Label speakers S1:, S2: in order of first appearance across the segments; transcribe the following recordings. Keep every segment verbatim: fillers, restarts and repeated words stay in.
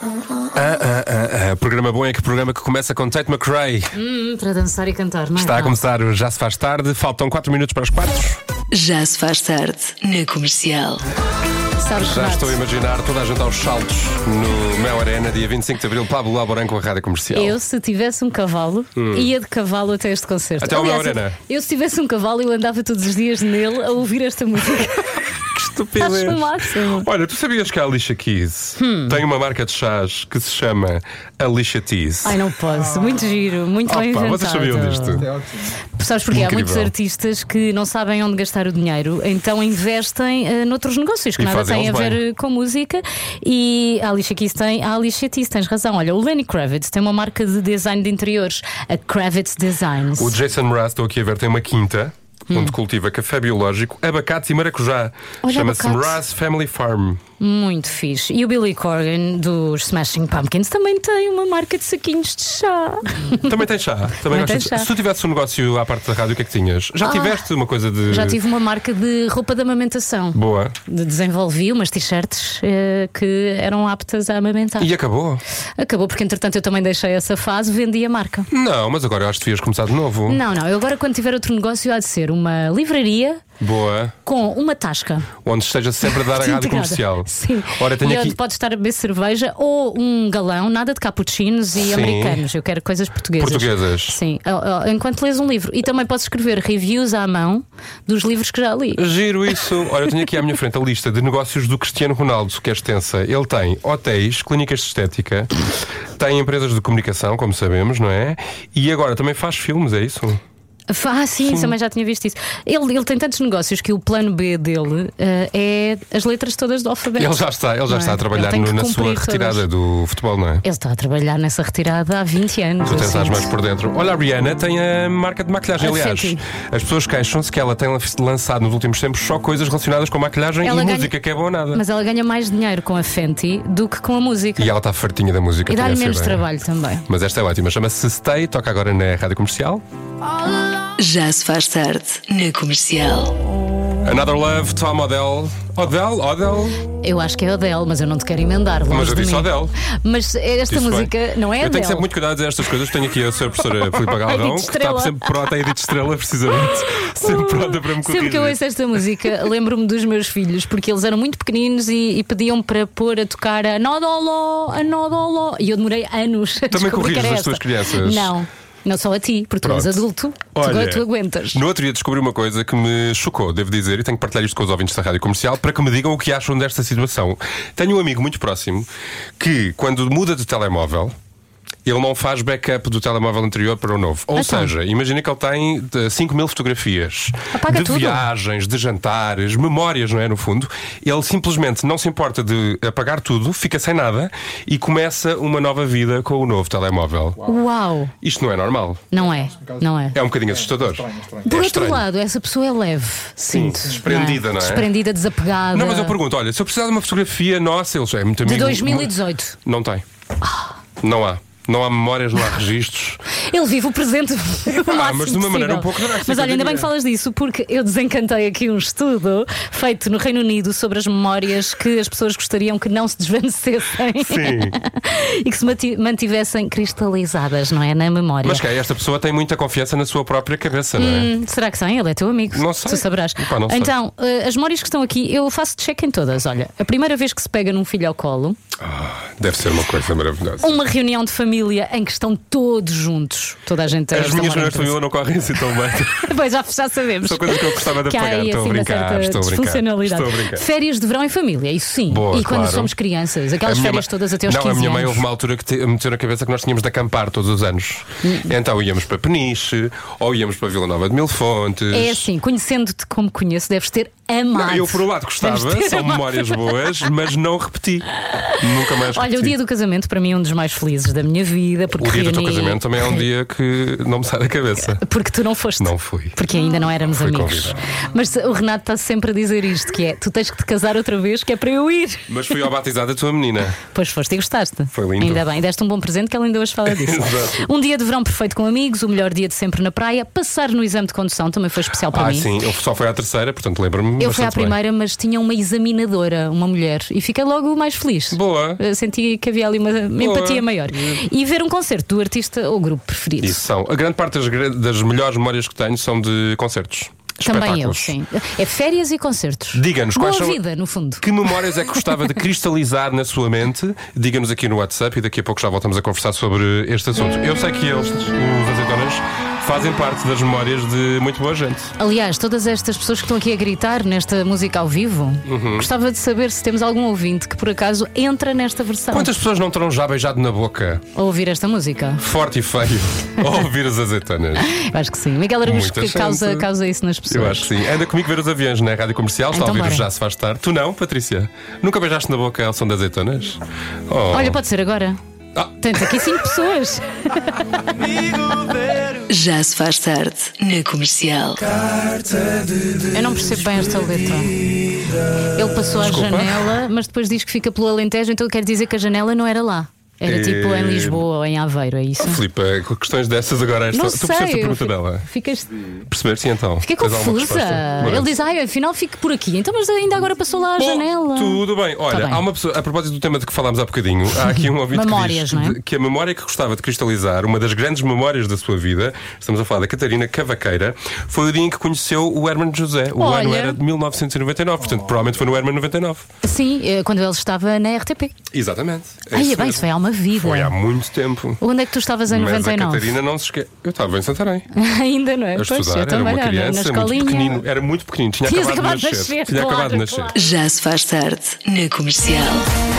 S1: Ah, ah, ah, ah. Programa bom é que programa que começa com Tate McRae.
S2: Hum, para dançar e cantar, não é?
S1: Está a começar o Já Se Faz Tarde. Faltam quatro minutos para as quatro.
S3: Já se faz tarde na Comercial.
S2: Sabes,
S1: Já
S2: Renato,
S1: estou a imaginar toda a gente aos saltos no Mel Arena, dia vinte e cinco de Abril, Pablo Alborán com a Rádio Comercial.
S2: Eu, se tivesse um cavalo, ia de cavalo até este concerto.
S1: Até ao
S2: Aliás,
S1: Mel Arena.
S2: Eu, se tivesse um cavalo, eu andava todos os dias nele a ouvir esta música.
S1: Que estupidez.
S2: Acho o máximo.
S1: Olha, tu sabias que a Alicia Keys
S2: Hum.
S1: tem uma marca de chás que se chama Alicia Teas?
S2: Ai, não posso. Muito giro, muito bem
S1: Opa,
S2: inventado.
S1: vocês sabiam disto?
S2: Sabes porquê? Há
S1: Incrível.
S2: muitos artistas que não sabem onde gastar o dinheiro, então investem uh, noutros negócios que
S1: E
S2: nada
S1: fazem
S2: têm a
S1: eles
S2: ver
S1: bem.
S2: com música. E a Alicia Keys tem, a Alicia Keys, tens razão. Olha, o Lenny Kravitz tem uma marca de design de interiores, a Kravitz Designs.
S1: O Jason Mraz, estou aqui a ver, tem uma quinta onde cultiva café biológico, abacates e maracujá.
S2: Olha,
S1: Chama-se
S2: abacate.
S1: Mraz Family Farm.
S2: Muito fixe. E o Billy Corgan dos Smashing Pumpkins também tem uma marca de saquinhos de chá.
S1: Também tem chá. Também
S2: Também
S1: gostas
S2: tem
S1: de-
S2: chá.
S1: Se tu tivesse um negócio à parte da rádio, o que é que tinhas? Já
S2: Ah,
S1: tiveste uma coisa de.
S2: Já tive uma marca de roupa de amamentação.
S1: Boa.
S2: De- Desenvolvi umas t-shirts eh, que eram aptas a amamentar.
S1: E acabou?
S2: Acabou porque, entretanto, eu também deixei essa fase, vendi a marca.
S1: Não, mas agora eu acho que devias começar de novo.
S2: Não, não, eu agora quando tiver outro negócio há de ser uma livraria
S1: Boa.
S2: com uma tasca.
S1: Onde esteja sempre a dar a rádio
S2: Integrada.
S1: comercial.
S2: Sim.
S1: Ora, tenho
S2: E
S1: aqui.
S2: onde podes estar a beber cerveja ou um galão, nada de cappuccinos e
S1: Sim.
S2: americanos. Eu quero coisas portuguesas.
S1: Portuguesas.
S2: Sim, ó, ó, enquanto lês um livro. E também podes escrever reviews à mão dos livros que já li.
S1: Giro isso. Olha, eu tenho aqui à minha frente a lista de negócios do Cristiano Ronaldo, que é extensa. Ele tem hotéis, clínicas de estética, tem empresas de comunicação, como sabemos, não é? E agora também faz filmes, é isso?
S2: Ah, sim, também já tinha visto isso. Ele, ele tem tantos negócios que o plano B dele eh, é as letras todas do alfabeto.
S1: Ele já está, ele já
S2: Não
S1: está
S2: é?
S1: a trabalhar
S2: Ele tem
S1: no-
S2: que
S1: na sua
S2: cumprir
S1: retirada
S2: todas.
S1: do futebol, não é?
S2: Ele está a trabalhar nessa retirada há vinte anos.
S1: Tu tens
S2: assim.
S1: as mais por dentro. Olha, a Rihanna tem a marca de maquilhagem.
S2: A
S1: Aliás,
S2: Fenty.
S1: as pessoas queixam-se que ela tem lançado nos últimos tempos só coisas relacionadas com maquilhagem
S2: Ela
S1: e
S2: ganha-
S1: música, que é boa nada.
S2: Mas ela ganha mais dinheiro com a Fenty do que com a música.
S1: E ela está fartinha da música.
S2: E
S1: tenho
S2: dá-lhe
S1: essa
S2: menos
S1: ideia.
S2: trabalho também.
S1: Mas esta é ótima. Chama-se Stay, toca agora na Rádio Comercial.
S3: Já se faz tarde na Comercial.
S1: Another Love, Tom Odell. Odell? Odell?
S2: Eu acho que é Adele, mas eu não te quero emendar. longe
S1: Mas eu
S2: de
S1: disse
S2: mim.
S1: Odell.
S2: Mas esta
S1: Disse
S2: música
S1: bem.
S2: não é
S1: Eu tenho
S2: Adele.
S1: sempre muito cuidado a dizer estas coisas. Tenho aqui a senhora professora Filipe Galrão,
S2: Edith
S1: que está
S2: Estrela.
S1: sempre pronta, a Edith Estrela, precisamente. Sempre pronta para me corrigir.
S2: Sempre que eu ouço esta música, lembro-me dos meus filhos, porque eles eram muito pequeninos e, e pediam para pôr a tocar a Nodoló, a Nodoló. E eu demorei anos a
S1: Também
S2: descobrir que
S1: corriges
S2: era
S1: as
S2: essa.
S1: tuas crianças?
S2: Não, não só a ti, porque tu és
S1: Pronto.
S2: adulto. Tu,
S1: Olha,
S2: tu aguentas.
S1: No outro dia descobri uma coisa que me chocou, devo dizer, e tenho que partilhar isto com os ouvintes da Rádio Comercial para que me digam o que acham desta situação. Tenho um amigo muito próximo que, quando muda de telemóvel, ele não faz backup do telemóvel anterior para o novo. Ou
S2: Então.
S1: seja, imagina que ele tem de cinco mil fotografias
S2: Apaga
S1: de
S2: tudo.
S1: viagens, de jantares, memórias, não é? No fundo, ele simplesmente não se importa de apagar tudo, fica sem nada e começa uma nova vida com o novo telemóvel.
S2: Uau!
S1: Isto não é normal.
S2: Não é, não é.
S1: É um bocadinho assustador.
S2: Por
S1: É
S2: outro
S1: estranho.
S2: lado, essa pessoa é leve, sinto.
S1: desprendida, não é?
S2: Desprendida, desapegada.
S1: Não, mas eu pergunto, olha, se eu precisar de uma fotografia nossa, ele já é muito
S2: De
S1: amigo.
S2: dois mil e dezoito.
S1: Não tem. Não há. Não há memórias, não há registros.
S2: Ele vive o presente. o
S1: Ah,
S2: máximo
S1: mas de uma maneira
S2: possível.
S1: um pouco drástica,
S2: Mas olha,
S1: eu
S2: ainda bem
S1: diria.
S2: que falas disso, porque eu desencantei aqui um estudo feito no Reino Unido sobre as memórias que as pessoas gostariam que não se desvanecessem.
S1: Sim.
S2: E que se mati- mantivessem cristalizadas, não é? Na memória.
S1: Mas que é, esta pessoa tem muita confiança na sua própria cabeça, não é?
S2: Hum, será que tem? Ele é teu amigo.
S1: Não sei.
S2: Tu saberás.
S1: Epá, não sei.
S2: Então, eh, as memórias que estão aqui, eu faço check em todas. Olha, a primeira vez que se pega num filho ao colo,
S1: Ah, deve ser uma coisa maravilhosa.
S2: uma reunião de família em que estão todos juntos. Toda a gente tem
S1: As
S2: esta
S1: minhas
S2: memória
S1: reuniões de família não correm assim tão bem.
S2: Pois já, já sabemos.
S1: São coisas que eu gostava de
S2: que há
S1: apagar.
S2: aí,
S1: Estou a
S2: assim, uma
S1: brincar,
S2: certa
S1: estou a brincar.
S2: disfuncionalidade.
S1: Estou a brincar.
S2: Férias de verão em família, isso sim.
S1: Boa,
S2: e quando
S1: claro.
S2: somos crianças, aquelas
S1: A minha
S2: férias
S1: mãe-
S2: todas até aos
S1: Não,
S2: quinze
S1: a minha mãe anos. houve uma altura que te- meteu na cabeça que nós tínhamos de acampar todos os anos. Então íamos para Peniche, ou íamos para Vila Nova de Mil Fontes.
S2: É assim, conhecendo-te como conheço, deves ter amado.
S1: Não, eu por um lado gostava,
S2: Deves ter
S1: são
S2: amado.
S1: memórias boas, mas não repeti. Nunca mais repeti.
S2: Olha, o dia do casamento para mim é um dos mais felizes da minha vida. Porque
S1: O dia do teu
S2: reuni-
S1: casamento também é um dia história que não me sai da cabeça.
S2: Porque tu não foste.
S1: Não fui.
S2: Porque ainda não éramos
S1: Fui
S2: amigos.
S1: convidado.
S2: Mas o Renato está sempre a dizer isto: que é, tu tens que te casar outra vez, que é para eu ir.
S1: Mas fui ao batizado da tua menina.
S2: Pois foste e gostaste.
S1: Foi lindo.
S2: Ainda bem, deste um bom presente que ela ainda hoje fala disso.
S1: Exato.
S2: Um dia de verão perfeito com amigos, o melhor dia de sempre na praia. Passar no exame de condução também foi especial para
S1: Ah,
S2: mim.
S1: sim, eu só fui à terceira, portanto lembro-me.
S2: Eu fui à
S1: bastante bem.
S2: primeira, mas tinha uma examinadora, uma mulher, e fiquei logo mais feliz.
S1: Boa.
S2: Eu senti que havia ali uma, uma
S1: Boa.
S2: empatia maior. E ver um concerto do artista ou grupo preferido.
S1: Isso são. A grande parte das, gra- das melhores memórias que tenho são de concertos.
S2: Também eu,
S1: Espetáculos.
S2: sim. É férias e concertos.
S1: Diga-nos
S2: Boa
S1: quais são-
S2: vida, no fundo.
S1: Que memórias é que gostava de cristalizar na sua mente? Diga-nos aqui no WhatsApp e daqui a pouco já voltamos a conversar sobre este assunto. Eu sei que eles, os azeitonas, fazem parte das memórias de muito boa gente.
S2: Aliás, todas estas pessoas que estão aqui a gritar nesta música ao vivo,
S1: Uhum.
S2: gostava de saber se temos algum ouvinte que por acaso entra nesta versão
S1: Quantas pessoas não terão já beijado na boca,
S2: a ouvir esta música.
S1: forte e feio, ao ouvir as azeitonas?
S2: Eu acho que sim. Miguel Araújo
S1: Muita
S2: que causa,
S1: gente.
S2: causa isso nas pessoas.
S1: Eu acho que sim. Anda comigo ver os aviões na rádio comercial. Está
S2: Então
S1: a ouvir o
S2: bora.
S1: Já Se Faz Tarde. Tu não, Patrícia? Nunca beijaste na boca ao som das azeitonas? Oh.
S2: Olha, pode ser agora.
S1: Ah.
S2: Tens aqui cinco pessoas.
S3: Já se faz tarde na Comercial.
S2: Eu não percebo bem esta letra. Ele passou
S1: Desculpa?
S2: à janela, mas depois diz que fica pelo Alentejo, então quer dizer que a janela não era lá. Era
S1: Eh,
S2: tipo em Lisboa ou em Aveiro, é isso?
S1: Oh, Filipe, com questões dessas agora. Esta...
S2: Não
S1: tu
S2: sei.
S1: percebeste a
S2: eu
S1: pergunta
S2: fi-
S1: dela?
S2: Ficas...
S1: Perceber-se então?
S2: Fiquei
S1: Tens alguma
S2: confusa.
S1: resposta?
S2: Ele
S1: Lourenço?
S2: diz, ai, afinal fico por aqui. Então, mas ainda agora passou lá à
S1: Bom,
S2: janela.
S1: tudo bem. Olha,
S2: Tá bem.
S1: há uma pessoa, a propósito do tema de que falámos há bocadinho, há aqui um ouvinte
S2: Memórias,
S1: que
S2: não
S1: diz
S2: é?
S1: de- que a memória que gostava de cristalizar, uma das grandes memórias da sua vida, estamos a falar da Catarina Cavaqueira, foi o dia em que conheceu o Hermano José. O
S2: Olha.
S1: ano era de mil novecentos e noventa e nove, portanto, provavelmente foi no Hermano noventa e nove.
S2: Sim, eh, quando ele estava na R T P.
S1: Exatamente. É
S2: Ai,
S1: isso
S2: é bem,
S1: mesmo.
S2: isso foi há uma vida.
S1: Foi há muito tempo.
S2: Onde é que tu estavas em
S1: Mas
S2: noventa e
S1: a
S2: nove?
S1: Catarina não se esquece. Eu estava em Santarém
S2: Ainda não é?
S1: a
S2: Pois,
S1: estudar,
S2: eu
S1: era
S2: também
S1: uma
S2: era,
S1: criança
S2: na
S1: muito
S2: escolinha.
S1: pequenino. Era muito pequenino, tinha
S2: Tinhas
S1: acabado,
S2: acabado
S1: de
S2: de
S1: nascer.
S2: nascer,
S1: Tinha
S2: claro,
S1: acabado de nascer.
S2: claro.
S3: Já se faz tarde na Comercial.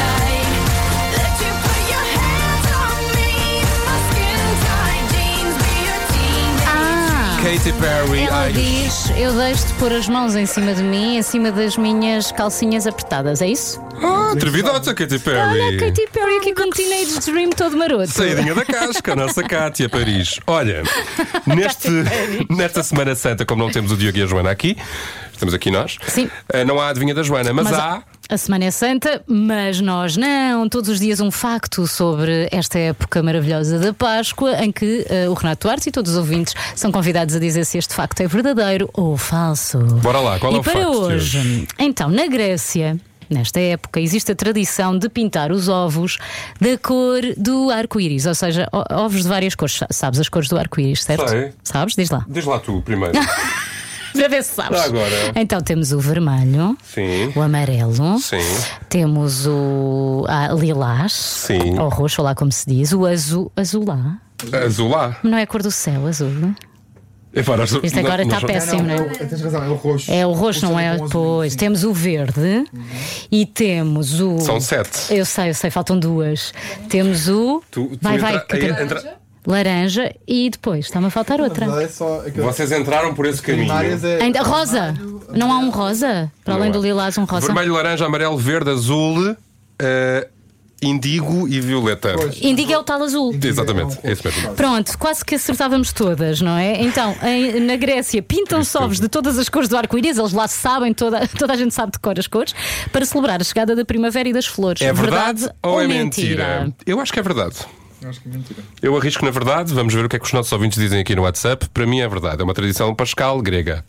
S2: Ah!
S1: Katy Perry,
S2: Ela
S1: ai,
S2: diz: eu deixo-te pôr as mãos em cima de mim, em cima das minhas calcinhas apertadas, é isso?
S1: ah, atrevidota, Katy Perry.
S2: Olha, a Katy Perry aqui com Teenage Dream todo maroto.
S1: Saídinha da casca, a nossa Cátia Paris. Olha, neste, nesta Semana Santa, como não temos o Diogo e a Joana aqui, estamos aqui nós,
S2: Sim.
S1: eh, não há a adivinha da Joana, mas,
S2: Mas
S1: há.
S2: a Semana é Santa, mas nós não. Todos os dias um facto sobre esta época maravilhosa da Páscoa, em que eh, o Renato Duarte e todos os ouvintes são convidados a dizer se este facto é verdadeiro ou falso.
S1: Bora lá, qual é
S2: e
S1: o
S2: para
S1: facto de
S2: hoje,
S1: hoje?
S2: então, na Grécia, nesta época, existe a tradição de pintar os ovos da cor do arco-íris, ou seja, o- ovos de várias cores. Sabes as cores do arco-íris, certo?
S1: Sei.
S2: Sabes? Diz lá.
S1: Diz lá tu primeiro.
S2: Para ver se sabes.
S1: Já agora.
S2: Então temos o vermelho,
S1: Sim.
S2: o amarelo,
S1: Sim.
S2: temos o ah, lilás,
S1: Sim.
S2: ou roxo, ou lá como se diz, o azul, azulá.
S1: Azulá.
S2: Não é a cor do céu, azul. Não?
S1: Epá, nós-
S2: Isto agora
S1: nós-
S2: está
S1: nós-
S2: péssimo, não
S4: é
S2: é?
S4: o- tens razão, é o roxo.
S2: É o roxo, não é?
S4: com azul,
S2: Pois.
S4: sim.
S2: Temos o verde e temos o.
S1: São sete.
S2: Eu sei, eu sei, faltam duas. Temos o.
S1: Tu- tu
S2: vai,
S1: entra-
S2: vai.
S1: aí
S2: Catarina.
S1: entra-
S2: Laranja e depois está-me a faltar
S4: Na
S2: outra.
S4: verdade é só aquele-
S1: Vocês entraram por esse caminho.
S4: primárias é
S2: Ainda rosa. Não há um rosa? Para além
S1: Não
S2: do
S1: há.
S2: lilás, um rosa.
S1: Vermelho, laranja, amarelo, verde, azul, eh, indigo e violeta.
S4: Pois.
S2: Indigo é o tal azul.
S1: Exatamente, é isso mesmo.
S2: Pronto, quase que acertávamos todas, não é? Então, em- na Grécia pintam-se ovos de todas as cores do arco-íris, eles lá sabem, toda, toda a gente sabe de cor as cores, para celebrar a chegada da primavera e das flores.
S1: É verdade, ou é mentira? Eu acho que é verdade.
S4: Acho que é mentira.
S1: Eu arrisco na verdade, vamos ver o que é que os nossos ouvintes dizem aqui no WhatsApp. Para mim é verdade, é uma tradição pascal grega.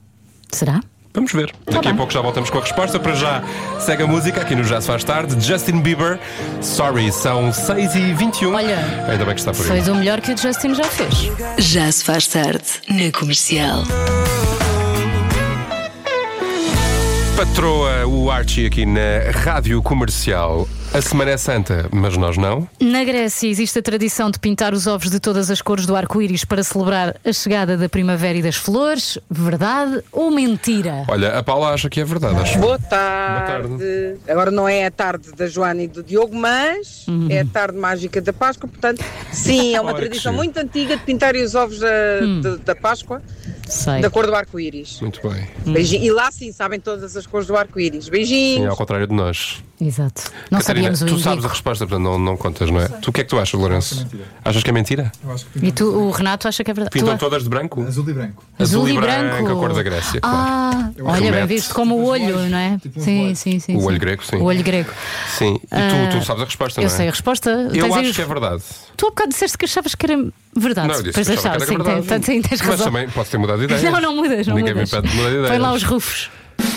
S2: Será?
S1: Vamos ver. Daqui a
S2: bem.
S1: pouco já voltamos com a resposta. Para já, segue a música aqui no Já Se Faz Tarde. Justin Bieber, Sorry, são seis e vinte e um.
S2: Olha,
S1: Ainda bem que está por aí.
S2: Fez o melhor que o Justin já fez.
S3: Já se faz tarde na Comercial.
S1: Patroa o Archie aqui na Rádio Comercial. A Semana é Santa, mas nós não.
S2: Na Grécia existe a tradição de pintar os ovos de todas as cores do arco-íris para celebrar a chegada da primavera e das flores. Verdade ou mentira?
S1: Olha, a Paula acha que é verdade, acho.
S5: Boa tarde.
S1: Boa
S5: Agora não é a tarde da Joana e do Diogo, mas é a tarde mágica da Páscoa. Portanto, sim, é uma
S1: Olha que
S5: tradição
S1: giro.
S5: muito antiga de pintarem os ovos da, de- da Páscoa
S2: Sei.
S5: da cor do arco-íris.
S1: Muito bem.
S5: Beijinho. E lá sim sabem todas as cores do arco-íris.
S1: Sim,
S5: Beijinhos.
S1: ao contrário de nós.
S2: Exato. Não
S1: Catarina,
S2: sabíamos o
S1: tu
S2: indigo.
S1: sabes a resposta, portanto não, não contas, não é? Tu o que é que tu achas, Lourenço?
S4: Acho que é mentira.
S1: Achas que é mentira?
S4: Eu acho que
S2: E
S4: pintam
S2: tu, o Renato acha que é verdade?
S1: Pintam
S2: Tu-
S1: todas de branco?
S4: azul e branco.
S1: Azul e branco, a cor da Grécia, claro.
S2: Ah,
S4: Eu
S2: olha,
S1: acho
S2: bem
S1: que
S2: visto, como o
S4: tipo uns
S2: olho,
S4: olhos,
S2: não é?
S4: tipo uns
S2: sim,
S4: olhos.
S2: sim, sim.
S1: O
S2: sim.
S1: olho grego, sim.
S2: O olho grego.
S1: Sim. E tu, tu sabes a resposta,
S2: Eu
S1: não é?
S2: sei a resposta.
S1: Eu
S2: Tens aí
S1: acho
S2: os-
S1: que é verdade.
S2: Tu há bocado disseste que achavas que era verdade.
S1: Não, eu disse
S2: Pois
S1: que achava
S2: achava,
S1: que era
S2: sim,
S1: verdade.
S2: tem- tem- tens
S1: Mas
S2: razão.
S1: também posso ter mudado de ideias.
S2: Não, não mudas, não
S1: Ninguém
S2: mudas.
S1: me impede de mudar de ideias.
S2: Põe lá os rufos.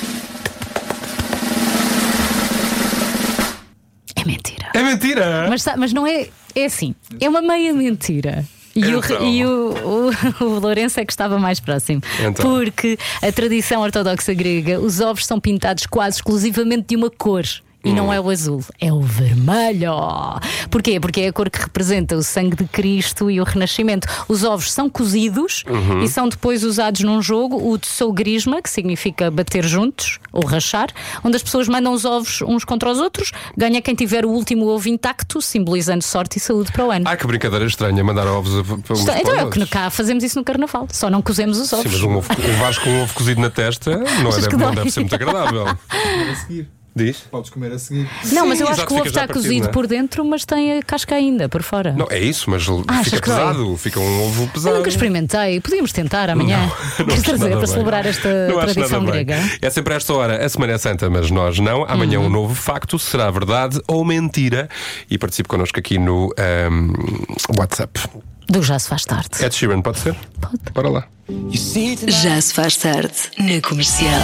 S2: É mentira.
S1: É mentira!
S2: Mas, sa- mas não é. É assim. É uma meia mentira. E, o,
S1: Então.
S2: e o, o, o Lourenço é que estava mais próximo.
S1: Então.
S2: Porque a tradição ortodoxa grega, os ovos são pintados quase exclusivamente de uma cor. E
S1: Hum.
S2: não é o azul, é o vermelho. Porquê? Porque é a cor que representa o sangue de Cristo e o renascimento. Os ovos são cozidos
S1: Uhum.
S2: e são depois usados num jogo, o tsogrisma, que significa bater juntos ou rachar, onde as pessoas mandam os ovos uns contra os outros, ganha quem tiver o último ovo intacto, simbolizando sorte e saúde para o ano.
S1: Ai, que brincadeira estranha mandar ovos a- para uns
S2: Está- então
S1: para
S2: é o
S1: os
S2: que
S1: outros.
S2: cá fazemos isso no carnaval, só não cozemos os
S1: Sim,
S2: ovos.
S1: mas um, ovo, um Vasco com um ovo cozido na testa não, é,
S2: Achas que
S1: deve, não
S2: dói?
S1: deve ser muito agradável.
S4: Comer a seguir.
S1: Diz?
S4: Podes comer a seguir.
S2: Não, mas eu
S1: Sim,
S2: acho
S1: exato,
S2: que o ovo
S1: fica já
S2: está
S1: partido,
S2: cozido
S1: não é?
S2: por dentro, mas tem a casca ainda por fora.
S1: Não, é isso, mas
S2: Ah, achas
S1: fica
S2: que dói?
S1: pesado. Fica um ovo
S2: Eu
S1: pesado.
S2: nunca experimentei, podíamos tentar amanhã.
S1: Não
S2: Queres
S1: acho
S2: trazer
S1: nada
S2: para
S1: bem.
S2: celebrar esta
S1: Não acho
S2: tradição
S1: nada bem.
S2: grega?
S1: É sempre a esta hora a Semana Santa, mas nós não. Amanhã
S2: Uhum.
S1: um novo facto, será verdade ou mentira? E participe connosco aqui no ahm, WhatsApp.
S2: Do Já Se Faz Tarde.
S1: Ed Sheeran, pode ser?
S2: Pode.
S1: Bora lá.
S3: Já se faz tarde na Comercial.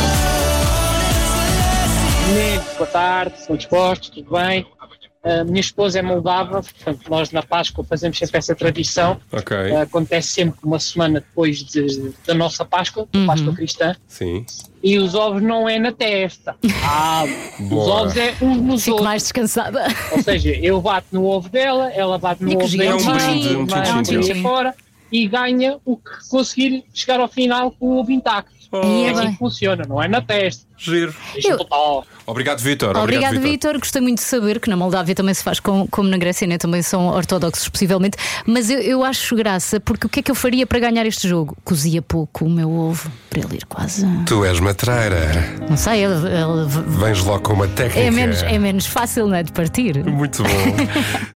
S6: Meninos, boa tarde, são dispostos, tudo bem? A minha esposa é moldava, portanto, nós na Páscoa fazemos sempre essa tradição.
S1: Ok.
S6: Uh, Acontece sempre uma semana depois de- da nossa Páscoa, da Páscoa cristã,
S1: Sim.
S6: e os ovos não é na testa. Ah, os
S1: Boa.
S6: ovos é uns nos
S2: Fico
S6: outros.
S2: mais descansada.
S6: Ou seja, eu bato no ovo dela, ela bate no
S2: E que
S6: ovo
S2: giro.
S6: dela,
S2: É um brinde,
S1: um
S6: vai
S1: tchim-tchim.
S6: vai para fora e ganha o que conseguir chegar ao final com o ovo intacto.
S2: E
S6: É
S2: é
S6: assim
S2: bem.
S6: que funciona, não é na testa.
S1: Giro.
S6: Deixa
S2: Eu-
S6: total.
S1: Obrigado, Vítor.
S2: Obrigado,
S1: Vítor.
S2: Vítor. Gostei muito de saber que na Moldávia também se faz com, como na Grécia, né? Também são ortodoxos, possivelmente. Mas eu, eu acho graça, porque o que é que eu faria para ganhar este jogo? Cozia pouco o meu ovo, para ele ir quase.
S1: Tu és matreira.
S2: Não sei, ele, ele-
S1: Vens logo com uma técnica.
S2: é, menos, é menos fácil, não é? De partir.
S1: Muito bom.